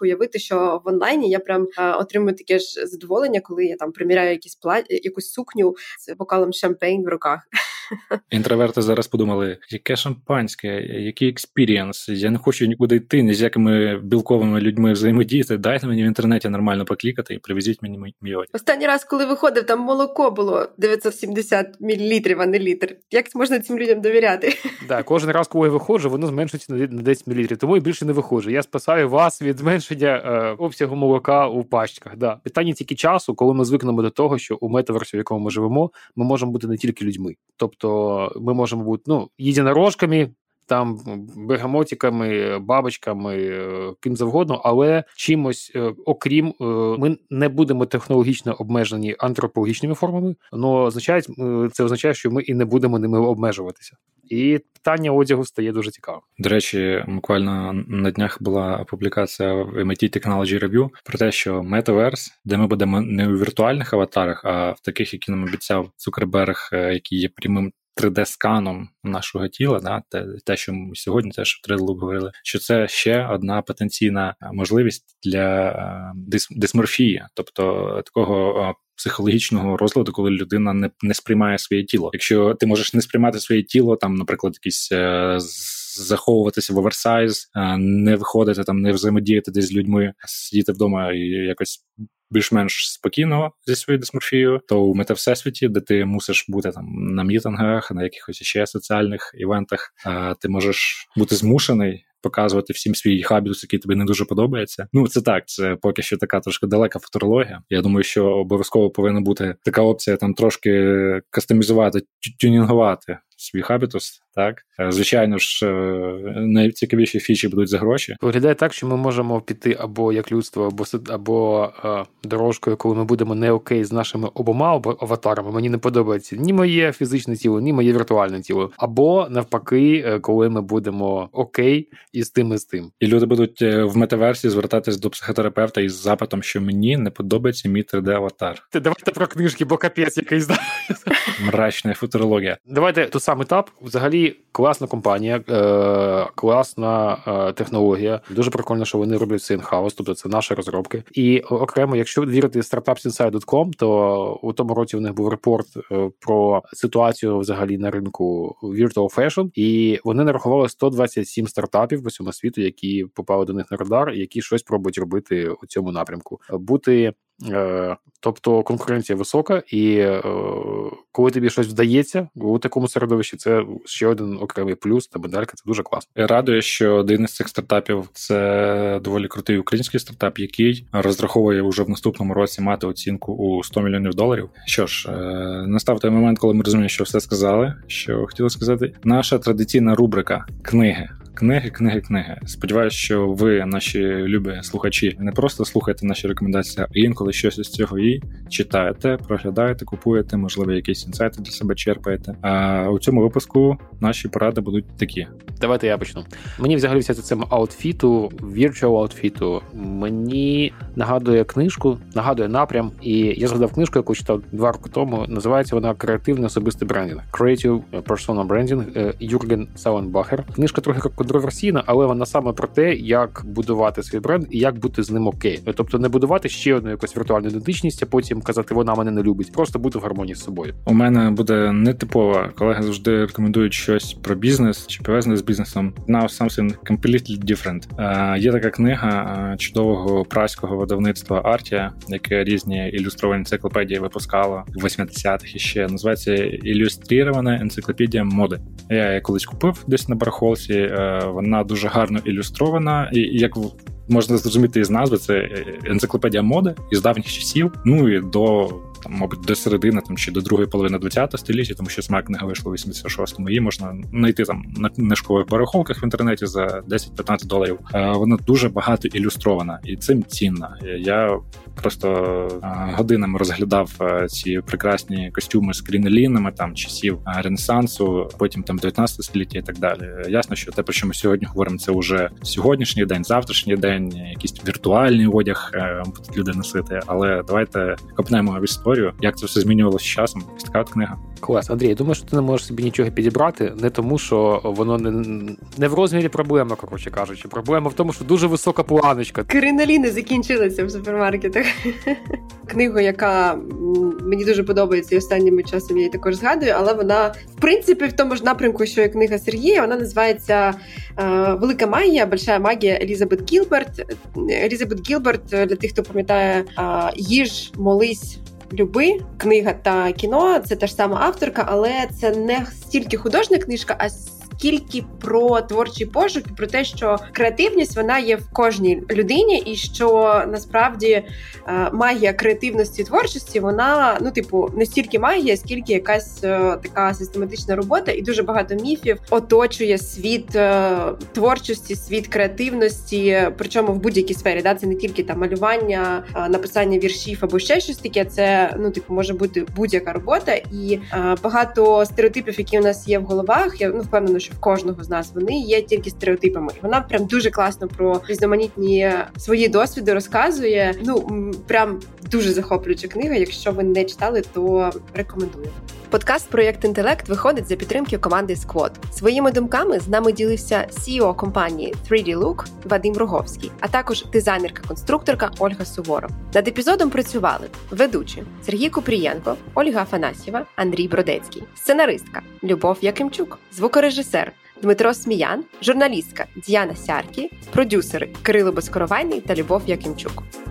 важко уявити, що в онлайні я прям е, отримую таке ж задоволення, коли я там приміряю якісь пла... якусь сукню з бокалом шампейн в руках. Інтроверти зараз подумали, яке шампанське, який експірієнс, я не хочу нікуди йти, ні з якими білковими людьми взаємодіяти, дайте мені в інтернеті нормально поклікати і привезіть мені мій одяг. Останній раз, коли виходив, там молоко було дев'ятсот сімдесят мілілітрів, а не літр. Як можна цим людям довіряти? Так, кожен раз, коли я виходжу, воно зменшується на десять мілілітрів, тому я більше не виходжу. Я спасаю вас від зменшення е, обсягу молока у пачках. Да. Питання тільки часу, коли ми звикнемо до того, що у метаверсі, в якому ми живемо, ми можемо бути не тільки людьми. Тобто ми можемо бути, ну, єдинорожками, там, бегамотиками, бабочками, ким завгодно, але чимось, окрім, ми не будемо технологічно обмежені антропологічними формами, але означає, це означає, що ми і не будемо ними обмежуватися. І питання одягу стає дуже цікавим. До речі, буквально на днях була публікація в ем ай ті Technology Review про те, що Metaverse, де ми будемо не у віртуальних аватарах, а в таких, які нам обіцяв Цукерберг, які є прямим три де-сканом нашого тіла, да, те, те, що ми сьогодні теж в Тредлук говорили, що це ще одна потенційна можливість для дис- дисморфії, тобто такого психологічного розладу, коли людина не, не сприймає своє тіло. Якщо ти можеш не сприймати своє тіло, там, наприклад, якісь е, заховуватися в оверсайз, е, не виходити, там, не взаємодіяти десь з людьми, сидіти вдома і якось більш-менш спокійно зі своєю дисморфією, то у метавсесвіті, де ти мусиш бути там на мітингах, на якихось ще соціальних івентах, е, ти можеш бути змушений показувати всім свій хабітус, який тобі не дуже подобається. Ну, це так, це поки що така трошки далека футурологія. Я думаю, що обов'язково повинна бути така опція там трошки кастомізувати, тюнінгувати свій хабітус, так? Звичайно ж, найцікавіші фічі будуть за гроші. Виглядає так, що ми можемо піти або як людство, або, або е, дорожкою, коли ми будемо не окей з нашими обома аватарами. Мені не подобається ні моє фізичне тіло, ні моє віртуальне тіло. Або навпаки, коли ми будемо окей із тим, і з тим. І люди будуть в метаверсі звертатись до психотерапевта із запитом, що мені не подобається мій три де-аватар. Давайте про книжки, бо капець якийсь. Мрачна футурологія. Давайте ту сам етап. Взагалі класна компанія, е- класна е- технологія. Дуже прикольно, що вони роблять це in-house, тобто це наші розробки. І окремо, якщо вірити стартапс інсайд крапка ком, то у тому році у них був репорт е- про ситуацію взагалі на ринку Virtual Fashion, і вони нарахували сто двадцять сім стартапів по всьому світу, які попали до них на радар, які щось пробують робити у цьому напрямку. Бути Е, тобто конкуренція висока, і е, коли тобі щось вдається у такому середовищі, це ще один окремий плюс та медалька, це дуже класно. Радує, що один із цих стартапів – це доволі крутий український стартап, який розраховує вже в наступному році мати оцінку у сто мільйонів доларів. Що ж, е, настав той момент, коли ми розуміємо, що все сказали, що хотіли сказати. Наша традиційна рубрика «Книги». Книги, книги, книги. Сподіваюсь, що ви, наші любі слухачі, не просто слухаєте наші рекомендації, а інколи щось із цього і читаєте, проглядаєте, купуєте, можливо, якісь інсайти для себе черпаєте. А у цьому випуску наші поради будуть такі. Давайте я почну. Мені взагалі вся ця тема аутфіту, virtual аутфіту, мені нагадує книжку, нагадує напрям, і я згадав книжку, яку читав два роки тому, називається вона «Креативний особистий брендинг» Creative Personal Branding Юрген Сауенбахер. Книжка трохи контроверсійна, але вона саме про те, як будувати свій бренд і як бути з ним окей. Тобто не будувати ще одну якусь віртуальну ідентичність, а потім казати, вона мене не любить. Просто бути в гармонії з собою. У мене буде нетипова. Колеги завжди рекомендують щось про бізнес чи пов'язане з бізнесом. Now something completely different. Е, є така книга чудового праського видавництва Артія, яке різні ілюстровані енциклопедії випускало в восьмидесятих іще. Називається «Ілюстрована енциклопедія моди». Я її колись купив десь на барахолці. Вона дуже гарно ілюстрована, і як можна зрозуміти із назви, це енциклопедія моди із давніх часів, ну і до, там, мабуть, до середини там, чи до другої половини ХХ століття, тому що сама книга вийшла у вісімдесят шостому, її можна знайти там на книжкових барахолках в інтернеті за десять-п'ятнадцять доларів. Вона дуже багато ілюстрована, і цим цінна. Я просто годинами розглядав ці прекрасні костюми з крінолінами там часів Ренесансу, потім там дев'ятнадцятого століття і так далі. Ясно, що те, про що ми сьогодні говоримо, це вже сьогоднішній день, завтрашній день, якийсь віртуальний одяг будуть люди носити, але давайте копнемо в історію історію, як це все змінювалося з часом. Ось така от книга. Клас. Андрій, я думаю, що ти не можеш собі нічого підібрати, не тому, що воно не, не в розмірі проблема, коротше кажучи. Проблема в тому, що дуже висока планочка. Криноліни закінчилися в супермаркетах. Книгу, яка мені дуже подобається, і останнім часом я її також згадую, але вона, в принципі, в тому ж напрямку, що і книга Сергія, вона називається е, «Велика магія, большая магія» Елізабет Гілберт. Елізабет Гілберт, для тих, хто пам'ятає, е, «Їж, молись, люби», книга та кіно, це та ж сама авторка, але це не стільки художня книжка, а скільки про творчий пошук, про те, що креативність, вона є в кожній людині, і що насправді магія креативності і творчості, вона, ну, типу, не стільки магія, скільки якась така систематична робота, і дуже багато міфів оточує світ творчості, світ креативності, причому в будь-якій сфері, да? Це не тільки там малювання, написання віршів або ще щось таке, це, ну, типу, може бути будь-яка робота, і багато стереотипів, які у нас є в головах, я, ну, впевнена, що в кожного з нас вони є тільки стереотипами. Вона прям дуже класно про різноманітні свої досвіди розказує. Ну, прям дуже захоплююча книга. Якщо ви не читали, то рекомендую. Подкаст «Проєкт Інтелект» виходить за підтримки команди Squad. Своїми думками з нами ділився сі і о компанії три ді Look Вадим Роговський, а також дизайнерка-конструкторка Ольга Суворов. Над епізодом працювали ведучі Сергій Купрієнко, Ольга Афанасьєва, Андрій Бродецький, сценаристка Любов Якимчук, звукорежисер Дмитро Сміян, журналістка Діана Сяркі, продюсери Кирило Безкоровайний та Любов Якимчук.